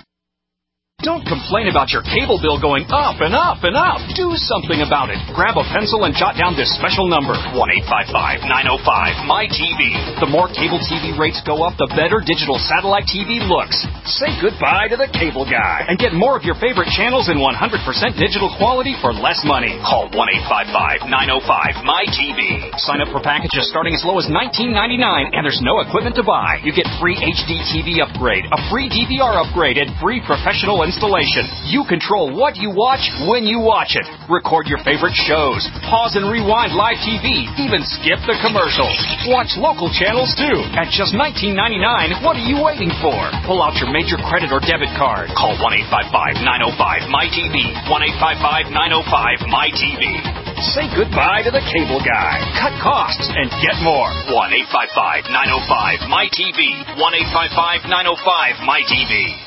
Don't complain about your cable bill going up and up and up. Do something about it. Grab a pencil and jot down this special number, one eight five five, nine oh five, M Y T V. The more cable T V rates go up, the better digital satellite T V looks. Say goodbye to the cable guy and get more of your favorite channels in one hundred percent digital quality for less money. Call one eight five five, nine oh five, M Y T V. Sign up for packages starting as low as nineteen ninety-nine, and there's no equipment to buy. You get free H D T V upgrade, a free D V R upgrade, and free professional installation. You control what you watch when you watch it. Record your favorite shows. Pause and rewind live T V. Even skip the commercials. Watch local channels too. At just nineteen ninety-nine, what are you waiting for? Pull out your major credit or debit card. Call one eight five five, nine oh five, M Y T V. one eight five five, nine oh five, M Y T V. Say goodbye to the cable guy. Cut costs and get more. one eight five five, nine oh five, M Y T V. one eight five five, nine oh five, M Y T V.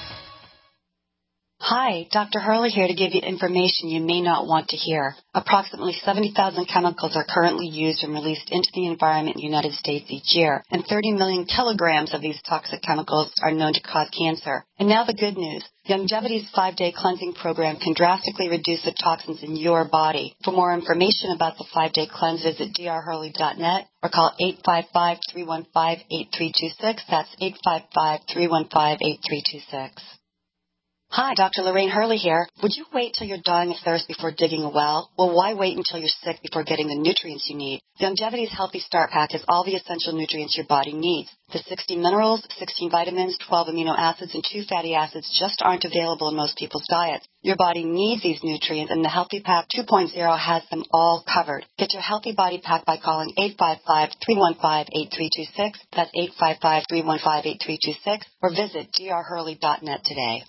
Hi, Doctor Hurley here to give you information you may not want to hear. Approximately seventy thousand chemicals are currently used and released into the environment in the United States each year, and thirty million kilograms of these toxic chemicals are known to cause cancer. And now the good news. Longevity's five-day cleansing program can drastically reduce the toxins in your body. For more information about the five-day cleanse, visit d r hurley dot net or call eight five five, three one five, eight three two six. That's eight five five, three one five, eight three two six. Hi, Doctor Lorraine Hurley here. Would you wait till you're dying of thirst before digging a well? Well, why wait until you're sick before getting the nutrients you need? Longevity's Healthy Start Pack has all the essential nutrients your body needs. The sixty minerals, sixteen vitamins, twelve amino acids, and two fatty acids just aren't available in most people's diets. Your body needs these nutrients, and the Healthy Pack two point oh has them all covered. Get your Healthy Body Pack by calling eight five five, three one five, eight three two six. That's eight five five, three one five, eight three two six. Or visit d r hurley dot net today.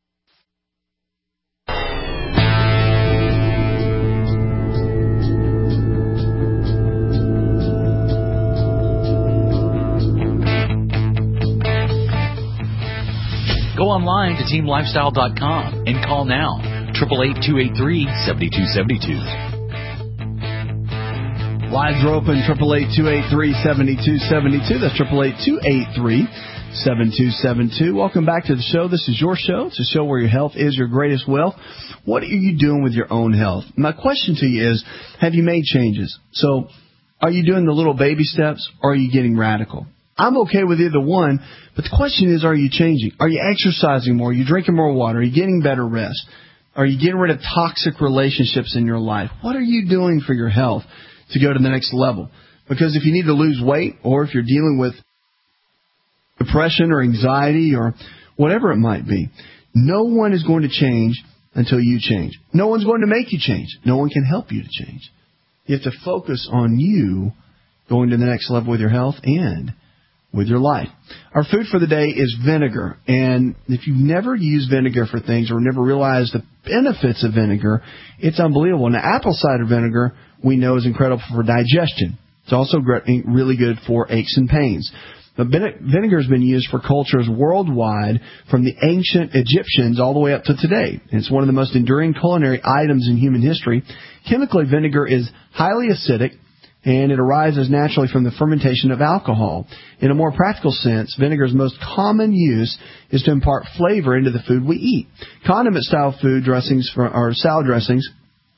Go online to team lifestyle dot com and call now, eight eight eight, two eight three, seven two seven two. Lines are open, eight eight eight, two eight three, seven two seven two. That's eight eight eight, two eight three, seven two seven two. Welcome back to the show. This is your show. It's a show where your health is your greatest wealth. What are you doing with your own health? My question to you is, have you made changes? So, are you doing the little baby steps, or are you getting radical? I'm okay with either one, but the question is, are you changing? Are you exercising more? Are you drinking more water? Are you getting better rest? Are you getting rid of toxic relationships in your life? What are you doing for your health to go to the next level? Because if you need to lose weight, or if you're dealing with depression or anxiety or whatever it might be, no one is going to change until you change. No one's going to make you change. No one can help you to change. You have to focus on you going to the next level with your health and with your life. Our food for the day is vinegar. And if you've never used vinegar for things or never realized the benefits of vinegar, it's unbelievable. Now, apple cider vinegar, we know, is incredible for digestion. It's also really good for aches and pains. But vinegar has been used for cultures worldwide from the ancient Egyptians all the way up to today. It's one of the most enduring culinary items in human history. Chemically, vinegar is highly acidic, and it arises naturally from the fermentation of alcohol. In a more practical sense, vinegar's most common use is to impart flavor into the food we eat. Condiment-style food dressings, for, or salad dressings,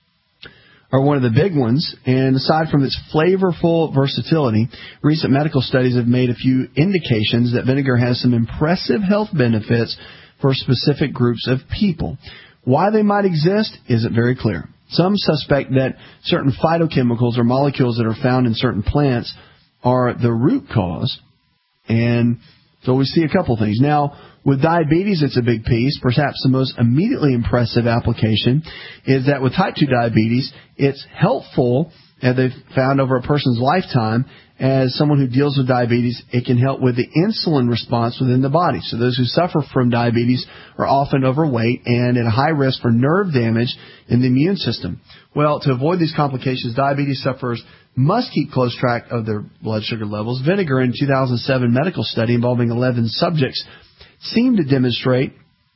are one of the big ones, and aside from its flavorful versatility, recent medical studies have made a few indications that vinegar has some impressive health benefits for specific groups of people. Why they might exist isn't very clear. Some suspect that certain phytochemicals or molecules that are found in certain plants are the root cause. And so we see a couple things. Now, with diabetes, it's a big piece. Perhaps the most immediately impressive application is that with type two diabetes, it's helpful, as they've found over a person's lifetime, as someone who deals with diabetes, it can help with the insulin response within the body. So those who suffer from diabetes are often overweight and at a high risk for nerve damage in the immune system. Well, to avoid these complications, diabetes sufferers must keep close track of their blood sugar levels. Vinegar, in a two thousand seven medical study involving eleven subjects, seemed to demonstrate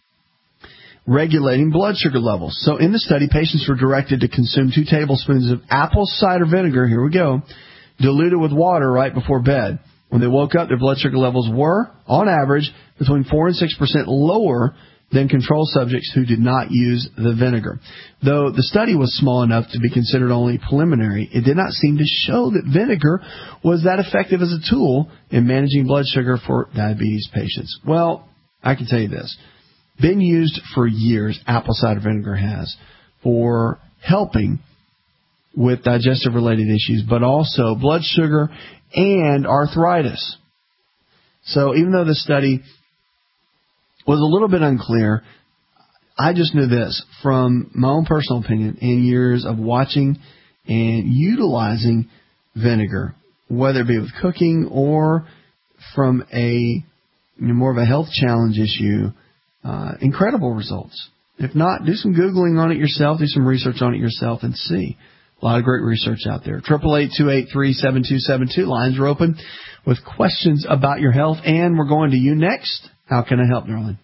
regulating blood sugar levels. So in the study, patients were directed to consume two tablespoons of apple cider vinegar, here we go, diluted with water right before bed. When they woke up, their blood sugar levels were, on average, between four and six percent lower than control subjects who did not use the vinegar. Though the study was small enough to be considered only preliminary, it did not seem to show that vinegar was that effective as a tool in managing blood sugar for diabetes patients. Well, I can tell you this. Been used for years, apple cider vinegar has, for helping with digestive-related issues, but also blood sugar and arthritis. So even though the study was a little bit unclear, I just knew this from my own personal opinion and years of watching and utilizing vinegar, whether it be with cooking or from a you know, more of a health challenge issue, uh, incredible results. If not, do some Googling on it yourself, do some research on it yourself and see. A lot of great research out there. eight eight eight, two eight three, seven two seven two. Lines are open with questions about your health. And we're going to you next. How can I help, darling?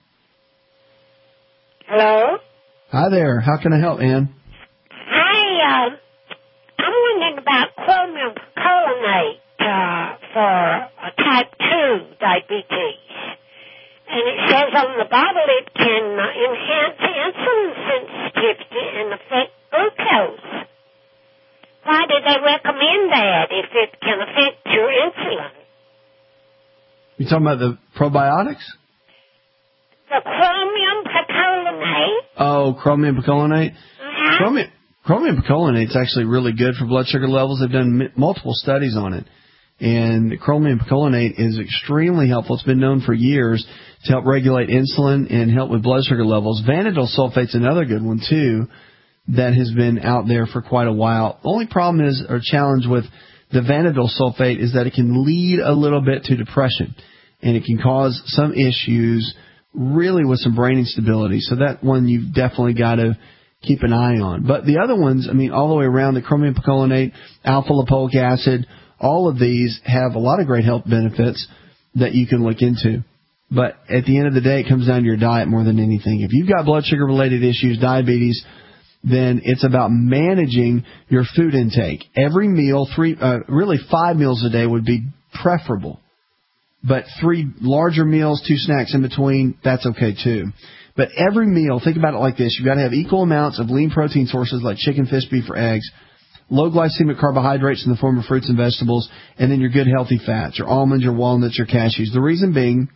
Hello? Hi there. How can I help, Ann? Hi, uh, I'm wondering about chromium percolinate uh, for uh, type two diabetes. And it says on the bottle it can uh, enhance insulin sensitivity and affect glucose. Why do they recommend that if it can affect your insulin? You talking about the probiotics? The chromium percolinate. Oh, chromium picolinate? Uh-huh. Chromium, chromium picolinate is actually really good for blood sugar levels. They've done m- multiple studies on it. And chromium picolinate is extremely helpful. It's been known for years to help regulate insulin and help with blood sugar levels. Vanadyl sulfate's another good one, too, that has been out there for quite a while. The only problem is, or challenge with the vanadyl sulfate is that it can lead a little bit to depression, and it can cause some issues really with some brain instability. So that one you've definitely got to keep an eye on. But the other ones, I mean, all the way around, the chromium picolinate, alpha-lipoic acid, all of these have a lot of great health benefits that you can look into. But at the end of the day, it comes down to your diet more than anything. If you've got blood sugar-related issues, diabetes, then it's about managing your food intake. Every meal, three, uh, really five meals a day would be preferable. But three larger meals, two snacks in between, that's okay too. But every meal, think about it like this. You've got to have equal amounts of lean protein sources like chicken, fish, beef, or eggs, low glycemic carbohydrates in the form of fruits and vegetables, and then your good healthy fats, your almonds, your walnuts, your cashews. The reason being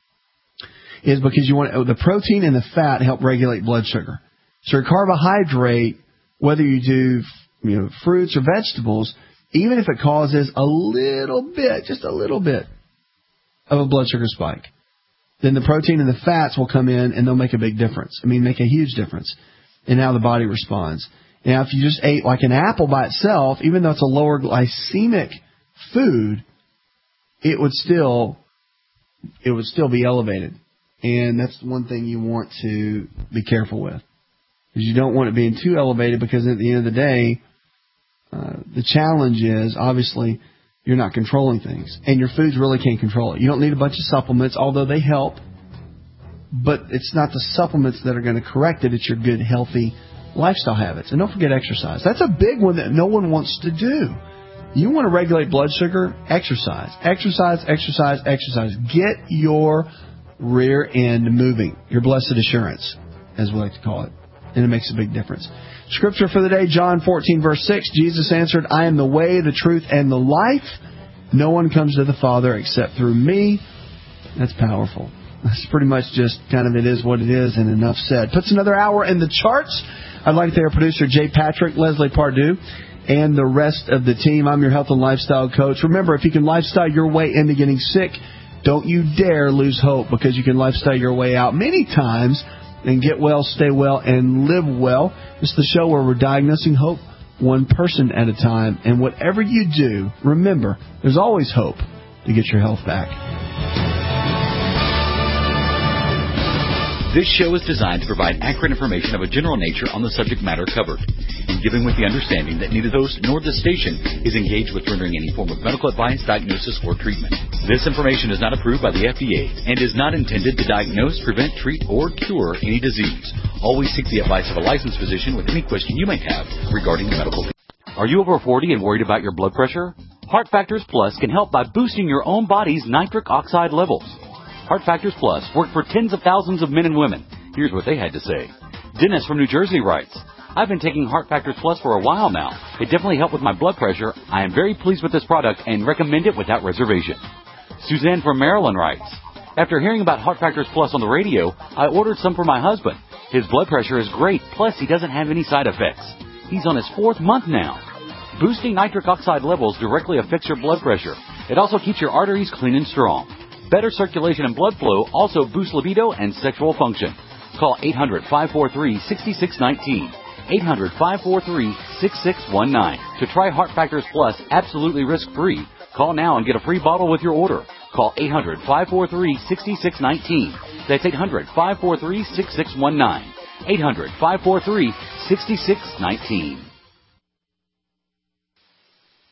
is because you want the protein and the fat help regulate blood sugar. So your carbohydrate, whether you do you know fruits or vegetables, even if it causes a little bit, just a little bit of a blood sugar spike, then the protein and the fats will come in and they'll make a big difference. I mean, make a huge difference in how the body responds. Now, if you just ate like an apple by itself, even though it's a lower glycemic food, it would still it would still be elevated. And that's one thing you want to be careful with. Because you don't want it being too elevated, because at the end of the day, uh, the challenge is, obviously, you're not controlling things. And your foods really can't control it. You don't need a bunch of supplements, although they help. But it's not the supplements that are going to correct it. It's your good, healthy lifestyle habits. And don't forget exercise. That's a big one that no one wants to do. You want to regulate blood sugar? Exercise. Exercise, exercise, exercise. Get your rear end moving. Your blessed assurance, as we like to call it. And it makes a big difference. Scripture for the day, John fourteen, verse six. Jesus answered, I am the way, the truth, and the life. No one comes to the Father except through me. That's powerful. That's pretty much just kind of it is what it is, and enough said. Puts another hour in the charts. I'd like to thank our producer, Jay Patrick, Leslie Pardue, and the rest of the team. I'm your health and lifestyle coach. Remember, if you can lifestyle your way into getting sick, don't you dare lose hope, because you can lifestyle your way out many times and get well, stay well, and live well. It's the show where we're diagnosing hope one person at a time. And whatever you do, remember, there's always hope to get your health back. This show is designed to provide accurate information of a general nature on the subject matter covered, and given with the understanding that neither host nor the station is engaged with rendering any form of medical advice, diagnosis, or treatment. This information is not approved by the F D A and is not intended to diagnose, prevent, treat, or cure any disease. Always seek the advice of a licensed physician with any question you may have regarding medical. Are you over forty and worried about your blood pressure? Heart Factors Plus can help by boosting your own body's nitric oxide levels. Heart Factors Plus work for tens of thousands of men and women. Here's what they had to say. Dennis from New Jersey writes, I've been taking Heart Factors Plus for a while now. It definitely helped with my blood pressure. I am very pleased with this product and recommend it without reservation. Suzanne from Maryland writes, after hearing about Heart Factors Plus on the radio, I ordered some for my husband. His blood pressure is great, plus he doesn't have any side effects. He's on his fourth month now. Boosting nitric oxide levels directly affects your blood pressure. It also keeps your arteries clean and strong. Better circulation and blood flow also boosts libido and sexual function. Call eight hundred, five four three, six six one nine, eight hundred, five four three, six six one nine. To try Heart Factors Plus absolutely risk-free, call now and get a free bottle with your order. Call eight hundred, five four three, six six one nine. That's eight hundred, five four three, six six one nine. eight hundred, five four three, six six one nine.